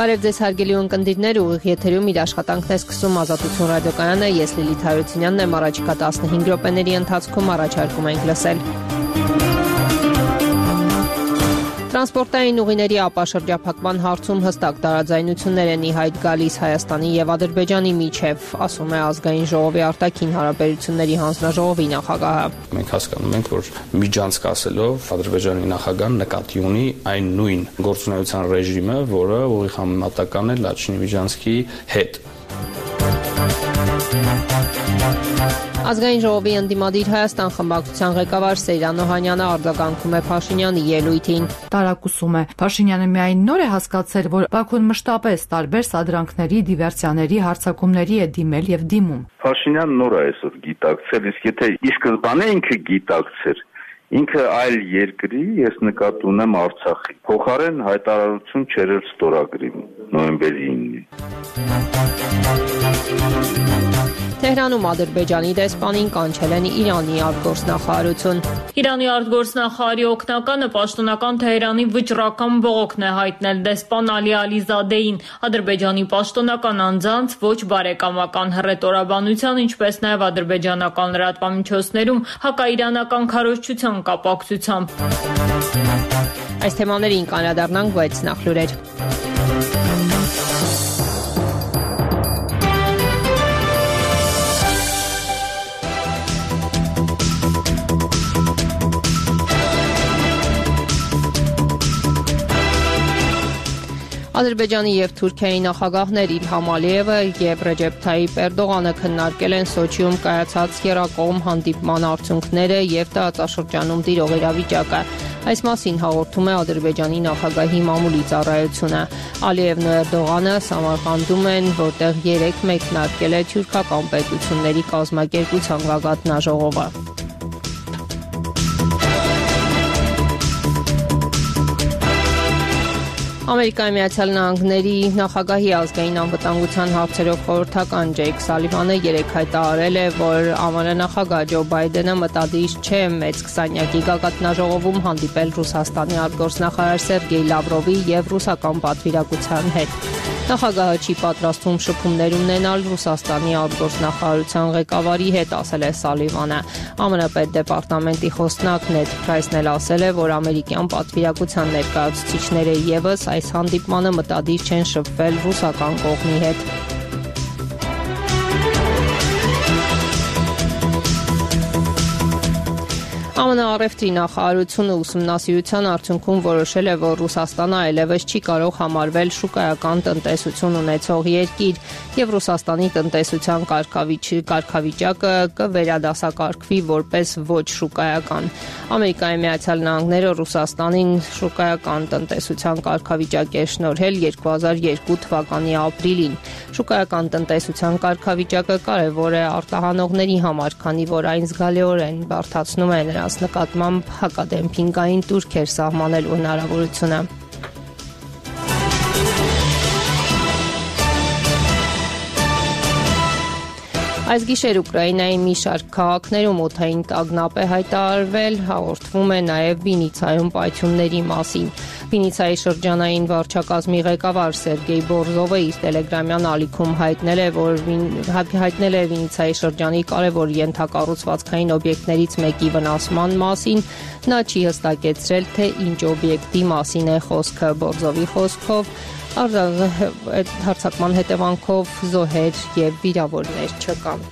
Բարև ձեզ հարգելի ունկնդիրներ, ուղիղ եթերում իր աշխատանքն է սկսում Ազատություն ռադիոկայանը, ես Լիլիթ Հարությունյանն եմ, առաջիկա 15 րոպեների ընթացքում առաջարկում ենք լսել։ Տրանսպորտային ուղիների ապաշրջափակման հարցում հստակ տարաձայնություններ են ի հայտ գալիս Հայաստանի և Ադրբեջանի միջև, ասում է Ազգային ժողովի արտաքին հարաբերությունների հանձնաժողովի նախագահը։ Մենք հասկանում ենք, որ միջանցք ասելով Ադրբեջանի նախագահն նկատի ունի այն նույն գործունեության ռեժիմը, որը ուղիղ համեմատական է Լաչինի միջանցքի հետ։ Ազգային ժողովի ընդդիմադիր Հայաստան խմբակցության ղեկավար Սեյրան Օհանյանը արձագանքում է Փաշինյանի ելույթին։ Տարակուսում է։ Փաշինյանը միայն նոր է հասկացել, որ Բաքուն մշտապես տարբեր սադրանքների, դիվերսիաների, հարձակումների է դիմել եւ դիմում։ Փաշինյանը նոր է այսօր գիտակցել, իսկ եթե ի սկզբանե ինքը գիտակցեր, ինքը այլ երկրի, ես նկատի ունեմ Արցախի, փոխարեն հայտարարություն չեր ստորագրի նոյեմբերի 9-ին։ Թեհրանում Ադրբեջանի դեսպանին կանչել են Իրանի արտգործնախարարություն։ Իրանի արտգործնախարարի օգնականը պաշտոնական Թեհրանի վճռական բողոքն է հայտնել դեսպան Ալի Ալիզադեին, Ադրբեջանի պաշտոնական անձանց ոչ բարեկամական հռետորաբանության, ինչպես նաև ադրբեջանական լրատվամիջոցներում հակաիրանական քարոզչության կապակցությամբ։ Այս թեմաներին կանդրադառնանք, բայց նախ լուրեր։ Ադրբեջանի և Թուրքիայի նախագահներ Իլհամ Ալիևը և Ռեջեփ Թայիփ Էրդողանը քննարկել են Սոչիում կայացած եռակողմ հանդիպման արդյունքները և տարածաշրջանում տիրող իրավիճակը։ Այս մասին հաղորդում է Ադրբեջանի նախագահի մամուլի ծառայությունը։ Ալիևն ու Էրդողանը Սամարխանդում են, որտեղ երեկ մեկնարկել է թյուրքական պետությունների կազմակերպության գագաթնաժողովը։ Ամերիկայի Միացյալ Նահանգների նախագահի ազգային անվտանգության հարցերով խորհրդական Ջեյք Սալիվանը երեկ հայտարարել է, որ ԱՄՆ նախագահ Ջո Բայդենը մտադիր չէ մեծ 20-յակի գագաթնաժողովում հանդիպել Ռուսաստանի արտգործնախարար Սերգեյ Լավրովի և ռուսական պատվիրակության հետ։ Նախագահը չի պատրաստվում շփումներ ունենալ Ռուսաստանի արտգործնախարարության ղեկավարի հետ, ասել է Սալիվանը։ ԱՄՆ պետդեպարտամենտի խոսնակ Նեդ Փրայսն էլ ասել է, որ ամերիկյան պատվիրակության ներկայացուցիչները ևս այս հանդիպմանը մտադիր չեն շփվել ռուսական կողմի հետ։ ԱՄՆ առևտրի նախարարությունը ուսումնասիրության արդյունքում որոշել է, որ Ռուսաստանը այլևս չի կարող համարվել շուկայական տնտեսություն ունեցող երկիր և Ռուսաստանի տնտեսության կարգավիճակը կվերադասակարգվի որպես ոչ շուկայական։ Ամերիկայի Միացյալ Նահանգները Ռուսաստանին շուկայական տնտեսության կարգավիճակ է շնորհել 2002 թվականի ապրիլին։ Շուկայական տնտեսության կարգավիճակը կարևոր է արտահանողների համար, քանի որ այն զգալիորեն բարդացնում է նրանց նկատմամբ հակադեմփինգային տուրքեր սահմանելու հնարավորությունը։ Այս գիշեր Ուկրաինայի մի շարք քաղաքներում օդային տագնապ է հայտարարվել, հաղորդվում է նաև Վինիցայում պայթյունների մասին։ Վինիցայի շրջանային վարչակազմի ղեկավար Սերգեյ Բորզովը իր տելեգրամյան ալիքում հայտնել է Վինիցայի շրջանի կարևոր ենթակառուցվածքային օբյեկտներից մեկի վնասման մասին։ Նա չի հստակեցրել, թե ինչ օբյեկտի մասին է խոսքը։ Բորզովի խոսքով հարձակման հետևանքով զոհեր և վիրավորներ չկան։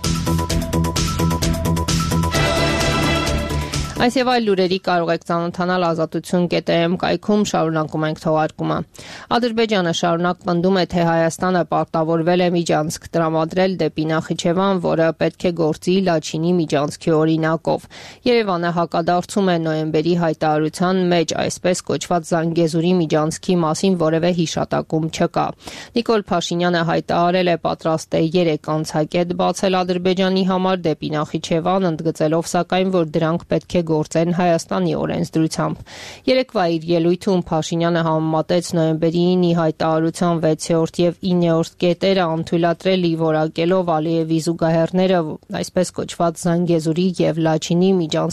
Այս և այլ լուրերի կարող եք ծանոթանալ ազատություն.am կայքում, շարունակում ենք թողարկումը։ Ադրբեջանը շարունակ պնդում է, թե Հայաստանը պարտավորվել է միջանցք տրամադրել դեպի Նախիջևան, որը պետք է գործի Լաչինի միջանցքի օրինակով։ Երևանը հակադարձում է նոյեմբերի հայտարարության մեջ այսպես կոչված Զանգեզուրի միջանցքի մասին որևէ հիշատակում չկա։ Նիկոլ Փաշինյանը հայտարարել է պատրաստ է 3 անցակետ բացել Ադրբեջանի համար դեպի Նախիջևան, ընդգծելով սակայն, որ դրանք պետք է չգործեն Հայաստանի օրենսդրությամբ։ Երեկվա իր ելույթում Փաշինյանը համեմատեց նոյեմբերի 9-ի հայտարարության 6-րդ եւ 9-րդ կետերը անթույլատրել որակելով Ալիևի զուգահեռները, այսպես կոչված Զանգեզուրի եւ Լաչինի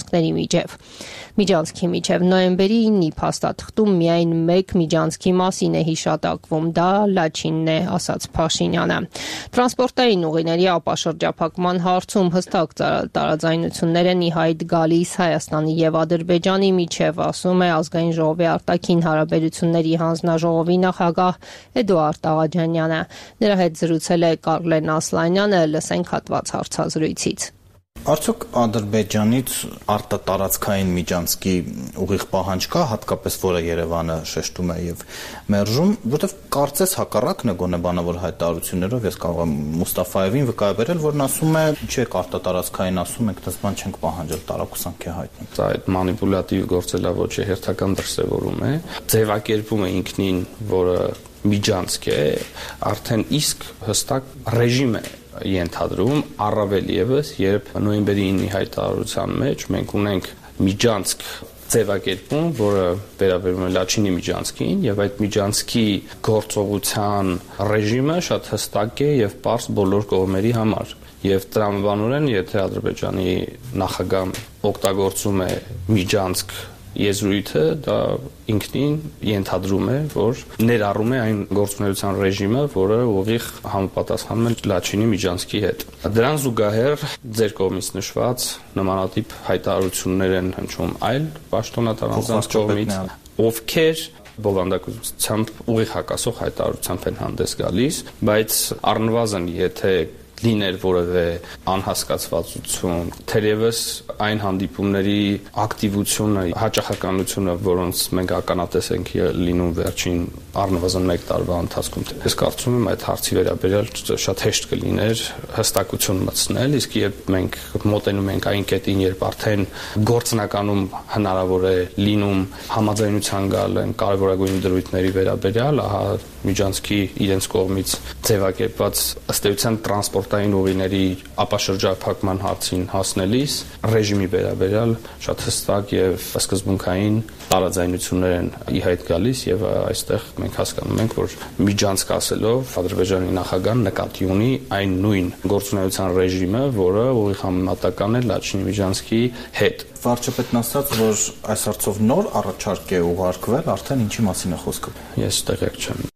միջանցքի միջև նոյեմբերի 9-ի փաստաթղթում միայն մեկ միջանցքի մասին է հիշատակվում, դա Լաչինն է, ասաց Փաշինյանը։ Տրանսպորտային ուղիների ապաշրջափակման հարցում հստակ տարաձայնություններ են ի հայտ գալիս Հայաստանի եւ Ադրբեջանի միջև, ասում է Ազգային ժողովի արտաքին հարաբերությունների հանձնաժողովի նախագահ Էդուարդ Աղաջանյանը։ Նրա հետ զրուցել է Կարլեն Ասլանյանը, լսենք հատված հարցազրույցից։ Արդյոք Ադրբեջանից արտատարածքային միջանցքի ուղիղ պահանջ կա, հատկապես որը Երևանը շեշտում է եւ մերժում, որտեվ կարծես հակառակն է գոնե բանավոր հայտարարություններով, ես կարող եմ Մուստաֆայևին վկայաբերել, որն ասում է, ինչու եք արտատարածքային ասում եք, դες բան չենք պահանջել, տարակուսանք է հայտնի։ Դա այդ մանիպուլատիվ գործելավոճի հերթական դրսևորում է, ձևակերպում է ինքնին, որը միջանցք է, արդեն իսկ հստակ ռեժիմ է ենթադրում, առավել եւս, երբ նոյեմբերի 9-ի հայտարարության մեջ մենք ունենք միջանցք ձևակերպում, որը վերաբերում է Լաչինի միջանցքին, եւ այդ միջանցքի գործողության ռեժիմը շատ հստակ է եւ պարզ բոլոր կողմերի համար։ Եվ տրամաբանորեն, եթե Ադրբեջանի նախագահն օգտագործում է միջանցք եզրույթը, դա ինքնին ենթադրում է, որ ներառում է այն գործունեության ռեժիմը, որը ուղիղ համապատասխանում է Լաչինի միջանցքի հետ։ Դրան զուգահեռ ձեր կողմից նշված նմանատիպ հայտարարություններ են հնչում այլ պաշտոնատար անձանց կողմից, ովքեր բովանդակությամբ ուղիղ հակասող հայտարարությամբ են հանդես գալիս, բայց առնվազն եթե լիներ որևէ անհասկացվածություն, թերևս այն հանդիպումների ակտիվությունը, հաճախականությունը, որոնց մենք ականատես ենք լինում վերջին առնվազն 1 տարվա ընթացքում, ես կարծում եմ այդ հարցի վերաբերյալ շատ հեշտ կլիներ հստակություն մտցնել, իսկ երբ մենք մոտենում ենք այն կետին, երբ արդեն գործնականում հնարավոր է լինում համաձայնության գալ այն կարևորագույն դրույթների վերաբերյալ, ահա միջանցքի իրենց կողմից ձևակերպված ըստ էության տրանսպորտային ուղիների ապաշրջափակման հարցին հասնելիս ռեժիմի վերաբերյալ շատ հստակ եւ սկզբունքային տարաձայնություններ են ի հայտ գալիս եւ այստեղ մենք հասկանում ենք, որ միջանցք ասելով Ադրբեջանի նախագահն նկատի ունի այն նույն գործունեության ռեժիմը, որը ուղիղ համեմատական է Լաչինի միջանցքի հետ։ Վարչապետն ասաց, որ այս հարցով նոր առաջարկ է ուղարկվել, արդեն ինչի մասին է խոսքը։ Ես տեղյակ չեմ։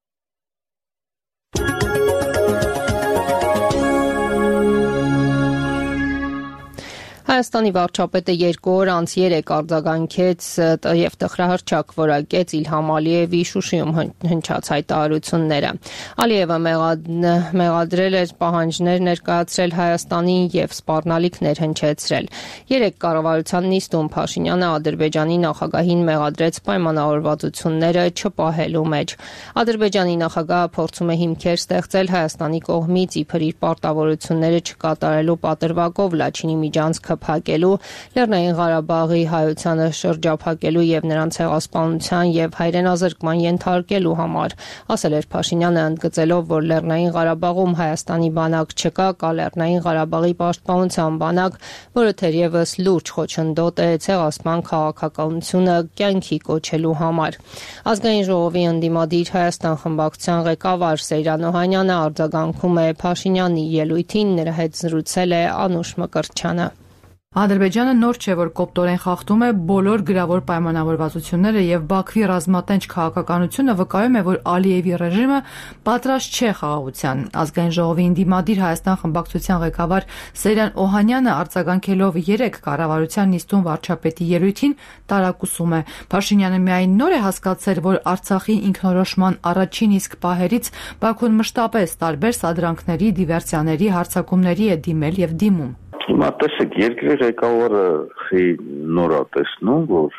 Հայաստանի վարչապետը 2 օր անց 3 արձագանքեց եւ տխրահռչակ որակեց Իլհամ Ալիևի Շուշիում հնչած հայտարարությունները։ Ալիևը մեղադրել էր պահանջներ ներկայացրել Հայաստանին եւ սպառնալիքներ հնչեցրել։ 3 կառավարության նիստում Փաշինյանը Ադրբեջանի նախագահին մեղադրեց պայմանավորվածությունները չպահելու մեջ։ Ադրբեջանի նախագահը փորձում է հիմքեր ստեղծել Հայաստանի կողմից իբր իր պարտավորությունները չկատարելու պատրվակով Լաչինի միջանցքը փակելու, Լեռնային Ղարաբաղի հայությանը շրջափակելու եւ նրանց ցեղասպանության եւ հայրենազրկման ենթարկելու համար, ասել էր Փաշինյանը, ընդգծելով, որ Լեռնային Ղարաբաղում Հայաստանի բանակ չկա, կա Լեռնային Ղարաբաղի պաշտպանության բանակ, որը թերևս լուրջ խոչընդոտ է ցեղասպան քաղաքականությունը կյանքի կոչելու համար։ Ազգային ժողովի ընդդիմադիր Հայաստան խմբակցության ղեկավար Սեյրան Օհանյանը արձագանքում է Փաշինյանի ելույթին, նրա հետ զրուցել է Անուշ Մկրտչյանը։ Ադրբեջանը նոր չէ, որ կոպտորեն խախտում է բոլոր գրավոր պայմանավորվածությունները եւ Բաքվի ռազմատենչ քաղաքականությունը վկայում է, որ Ալիևի ռեժիմը պատրաստ չէ խաղաղության։ Ազգային ժողովի ընդդիմադիր Հայաստան խմբակցության ղեկավար Սեյրան Օհանյանը արձագանքելով 3 կառավարության նիստում վարչապետի ելույթին տարակուսում է։ Փաշինյանը միայն նոր է հասկացել, որ Արցախի ինքնորոշման առաջին իսկ պահերից Բաքուն մշտապես տարբեր սադրանքների, դիվերսիաների, հարձակումների է դիմել եւ դիմում։ Հիմա տեսեք, երկրի ղեկավարը նոր է տեսնում, որ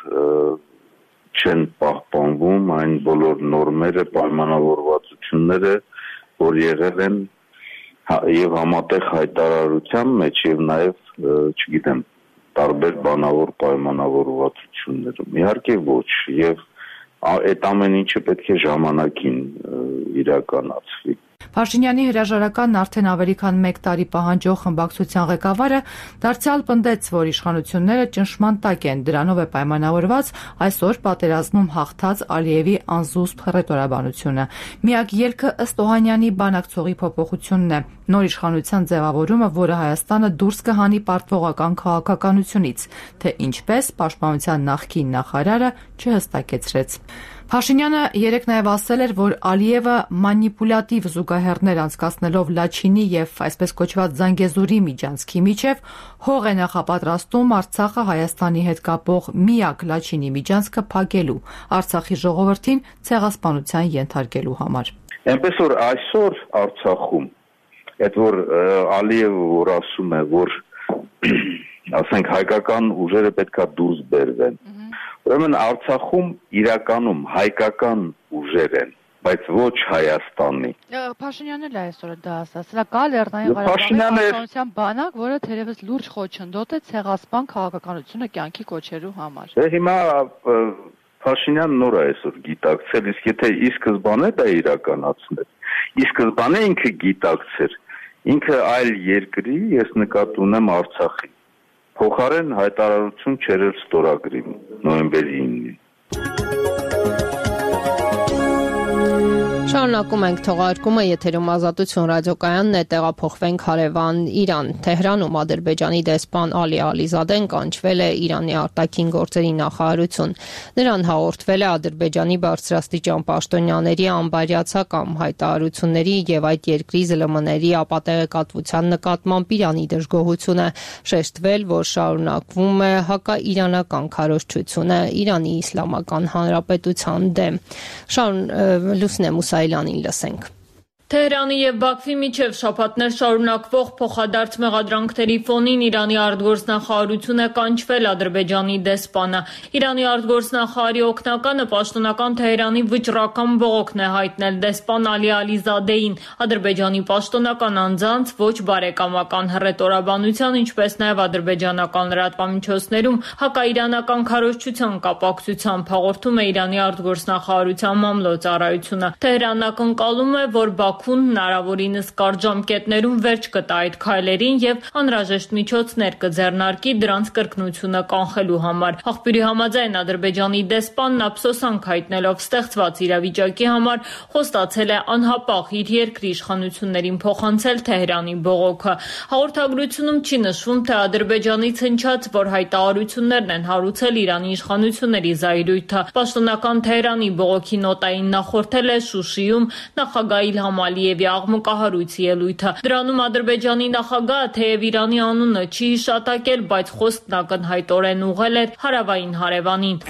չեն պահպանվում այն բոլոր նորմերը, պայմանավորվածությունները, որ եղել են եւ համատեղ հայտարարության մեջ եւ նաեւ, չգիտեմ, տարբեր բանավոր պայմանավորվածություններում։ Իհարկե ոչ, եւ այդ ամեն ինչը պետք է ժամանակին իրականացվի։ Փաշինյանի հրաժարականն արդեն ավելի քան 1 տարի պահանջող խմբակցության ղեկավարը դարձյալ պնդեց, որ իշխանությունները ճնշման տակ են, դրանով է պայմանավորված այսօր պատերազմում հաղթած Ալիևի անզուսպ հռետորաբանությունը։ Միակ ելքը ըստ Օհանյանի բանակցողի փոփոխությունն է, նոր իշխանության ձևավորումը, որը Հայաստանը դուրս կհանի պարտվողական քաղաքականությունից, թե ինչպես պաշտպանության նախկին նախարարը չհստակեցրեց։ Փաշինյանը երեկ նաև ասել էր, որ Ալիևը մանիպուլատիվ զուգահեռներ անցկացնելով Լաչինի եւ այսպես կոչված Զանգեզուրի միջանցքի միջև հող է նախապատրաստում Արցախը Հայաստանի հետ կապող միակ Լաչինի միջանցքը փակելու, Արցախի ժողովրդին ցեղասպանության ենթարկելու համար։ Այնպես որ այսօր Արցախում այդ որ Ալիևը որ ասում է, որ ասենք հայկական ուժերը պետքա դուրս բերվեն, ուրեմն Արցախում իրականում հայկական ուժեր են, բայց ոչ Հայաստանի։ Փաշինյանն էլ այսօր դա ասաց, սա կա Լեռնային Ղարաբաղի պաշտպանության բանակ, որը թերևս լուրջ խոչընդոտ է ցեղասպան քաղաքականությունը կյանքի կոչելու համար։ Հիմա Փաշինյանն նոր է այսօր գիտակցել, իսկ եթե ի սկզբանե դա իրականացնել, ի սկզբանե ինքը գիտակցեր, ինքը այլ երկրի, ես նկատի ունեմ Արցախի, փոխարեն հայտարարություն չերել ստորագրի նոյեմբերի 9-ին։ Շարունակում ենք թողարկումը, եթերում Ազատություն ռադիոկայանն է, տեղափոխվենք հարևան Իրան։ Թեհրանում Ադրբեջանի դեսպան Ալի Ալիզադեն կանչվել է Իրանի արտաքին գործերի նախարարություն։ Նրան հաղորդվել է Ադրբեջանի բարձրաստիճան պաշտոնյաների անբարյացակամ հայտարարությունների եւ այդ երկրի ԶԼՄ-ների ապատեղեկատվության նկատմամբ Իրանի դժգոհությունը, շեշտվել, որ շարունակվում է հակաիրանական քարոզչությունը Իրանի Իսլամական Հանրապետության դեմ։ Լուսնե Մուսայելյանին լսենք։ Թեհրանի եւ Բաքվի միջև շաբաթներ շարունակվող փոխադարձ մեղադրանքների ֆոնին Իրանի արտգործնախարարությունը կանչվել Ադրբեջանի դեսպանը։ Իրանի արտգործնախարարի օգնականը պաշտոնական Թեհրանի վճռական բողոքն է հայտնել դեսպան Ալի Ալիզադեին, Ադրբեջանի պաշտոնական անձանց ոչ բարեկամական հռետորաբանության, ինչպես նաեւ ադրբեջանական լրատվամիջոցներում հակաիրանական քարոզչության կապակցությամբ հաղորդում է Իրանի արտգործնախարարության մամլոյ-ծառայությունը։ Թեհրանն ակնկալում է, որ Բաքուն հնարավորինս կարճ ժամկետներում վերջ կտա այդ քայլերին եւ անհրաժեշտ միջոցներ կձեռնարկի դրանց կրկնությունը կանխելու համար։ Աղբյուրի համաձայն Ադրբեջանի դեսպանն ափսոսանք հայտնելով ստեղծված իրավիճակի համար խոստացել է անհապաղ իր երկրի իշխանություններին փոխանցել Թեհրանի բողոքը։ Հաղորդագրությունում չի նշվում, թե Ադրբեջանից հնչած որ հայտարարություններն են հարուցել Իրանի իշխանությունների զայրույթը։ Պաշտոնական Թեհրանի բողոքի նոտային նախորդել է Շուշիում նախագահ Իլհամ Ալիևի աղմկահարույց ելույթը։ Դրանում Ադրբեջանի նախագահը թեև Իրանի անունը չի հիշատակել, բայց խոսքն ակնհայտորեն ուղղել էր հարավային հարևանին։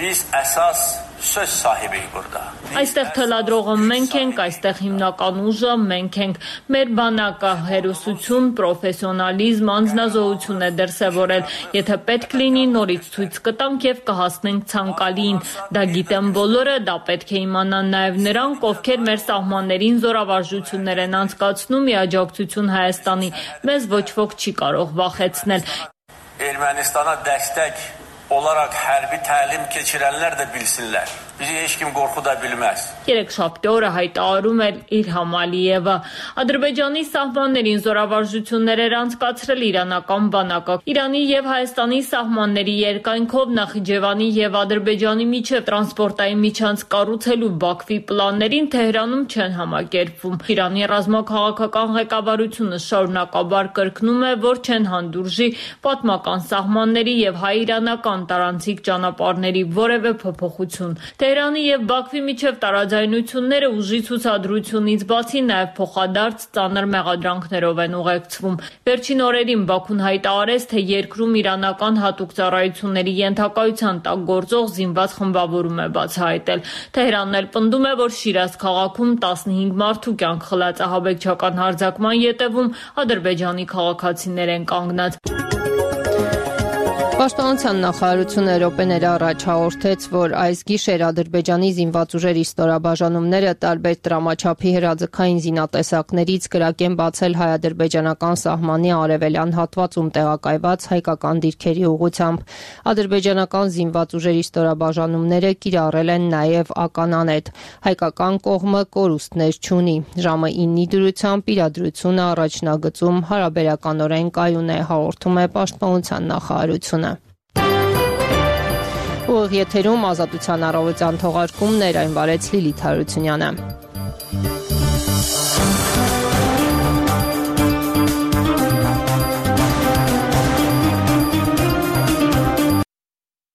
Այստեղ թելադրողը մենք ենք, այստեղ հիմնական ուժը մենք ենք։ Մեր բանակը հերոսություն, պրոֆեսիոնալիզմ, անձնազոհություն է դրսևորել։ Եթե պետք լինի, նորից ցույց կտանք եւ կհասնենք ցանկալիին։ Դա գիտեն բոլորը, դա պետք է իմանան նաեւ նրանք, ովքեր մեր սահմաններին զորավարժություններ են անցկացնում ի աջակցություն Հայաստանի։ Մեզ ոչ ոք չի կարող վախեցնել։ Ermənistana dəstək olaraq hərbi təlim keçirənlər də bilsinlər. Bizi heç kim qorxuda bilməz. Երեքշաբթի օրը հայտարարում էր Իլհամ Ալիևը։ Ադրբեջանի սահմաններին զորավարժություններ էր անցկացրել իրանական բանակը։ Իրանի եւ Հայաստանի սահմանների երկայնքով Նախիջևանի եւ Ադրբեջանի միջև տրանսպորտային միջանց կառուցելու Բաքվի պլաններին Թեհրանում չեն համակերպվում։ Իրանի ռազմաքաղաքական ղեկավարությունը շարունակաբար կրկնում է, որ չեն հանդուրժի պատմական սահմանների եւ հայ-իրանական տարանցիկ ճանապարհների որևէ փոփոխություն։ Թեհրանի եւ Բաքվի միջև տարաձայնությունները ուժի ցուցադրությունից բացի նաեւ փոխադարձ ծանր մեղադրանքներով են ուղեկցվում։ Վերջին օրերին Բաքուն հայտարարեց, թե երկրում իրանական հատուկ ծառայությունների ենթակայության տակ գործող զինված խմբավորում է բացահայտել։ Թեհրանն էլ պնդում է, որ Շիրազ քաղաքում 15 մարդու կյանք խլած ահաբեկչական հարձակման ետևում ադրբեջանի քաղաքացիներ են կանգնած։ Պաշտպանության նախարարությունը րոպեներ առաջ հաղորդեց, որ այս գիշեր Ադրբեջանի զինված ուժերի ստորաբաժանումները տարբեր տրամաչափի հրաձգային զինատեսակներից կրակ են բացել հայ-ադրբեջանական սահմանի արևելյան հատվածում տեղակայված հայկական դիրքերի ուղղությամբ։ Ադրբեջանական զինված ուժերի ստորաբաժանումները կիրառել են նաև ականանետ։ Հայկական կողմը կորուստներ չունի։ Ժամը 9-ի դրությամբ իրադրությունը առաջնագծում հարաբերականորեն կայուն է, հաղորդում է Պաշտպանության նախարարությունը։ Ուղիղ եթերում Ազատության առավոտյան թողարկումներ, այն վարեց Լիլիթ Հարությունյանը։